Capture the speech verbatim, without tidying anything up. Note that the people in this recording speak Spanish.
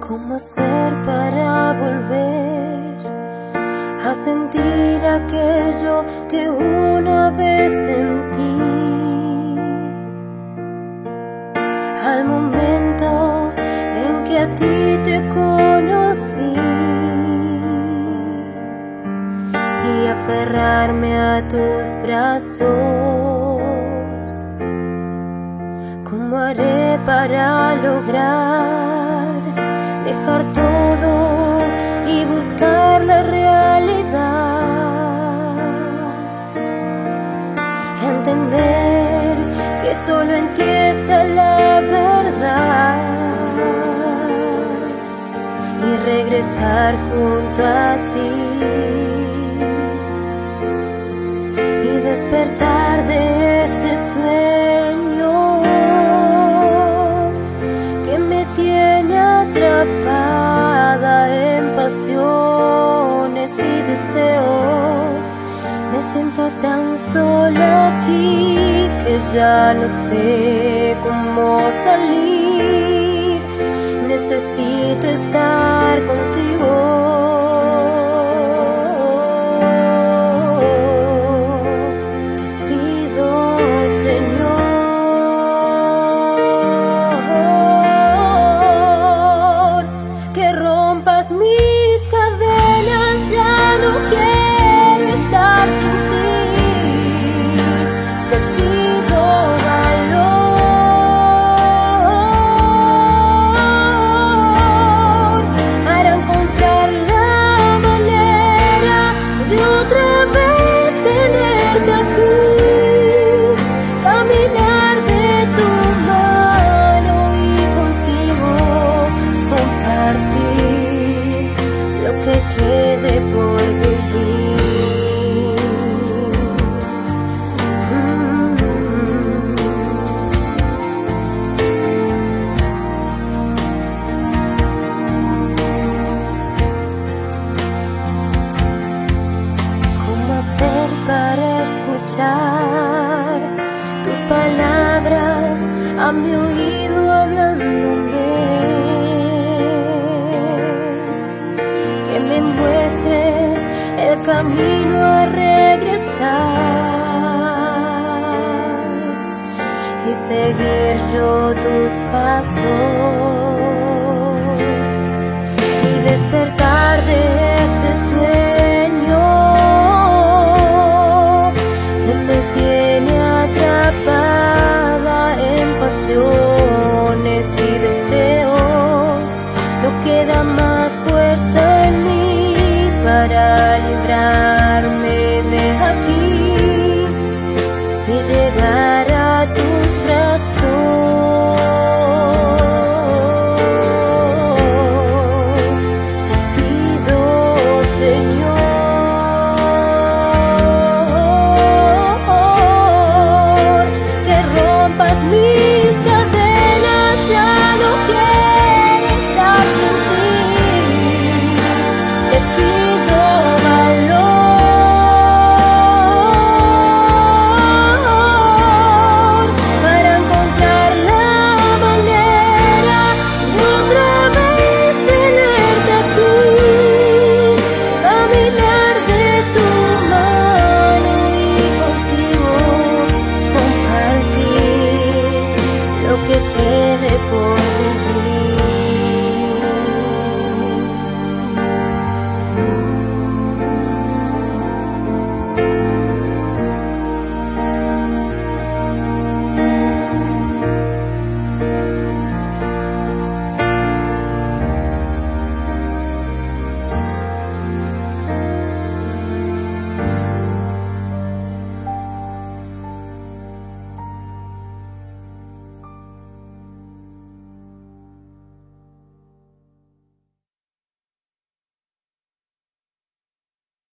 ¿Cómo hacer para volver a sentir aquello que una vez sentí? Al momento en que a ti te conocí y aferrarme a tus brazos. ¿Cómo haré para lograr dejar todo y buscar la realidad? Entender que solo en ti está la verdad y regresar junto a ti y despertar de este sueño que me tiene atrapada en pasiones y deseos. Me siento tan sola aquí que ya no sé cómo salir. Necesito estar contigo. Te pido, Señor, que rompas mis cadenas. Ya no quiero estar sin ti. Te pido valor para encontrar la manera de otra vez tenerte aquí, caminar de tu mano y contigo compartir lo que quede por vivir. Mm. ¿Cómo hacer para escuchar tus palabras a mi oído hablándome? Que me muestres el camino a regresar y seguir yo tus pasos y despertar de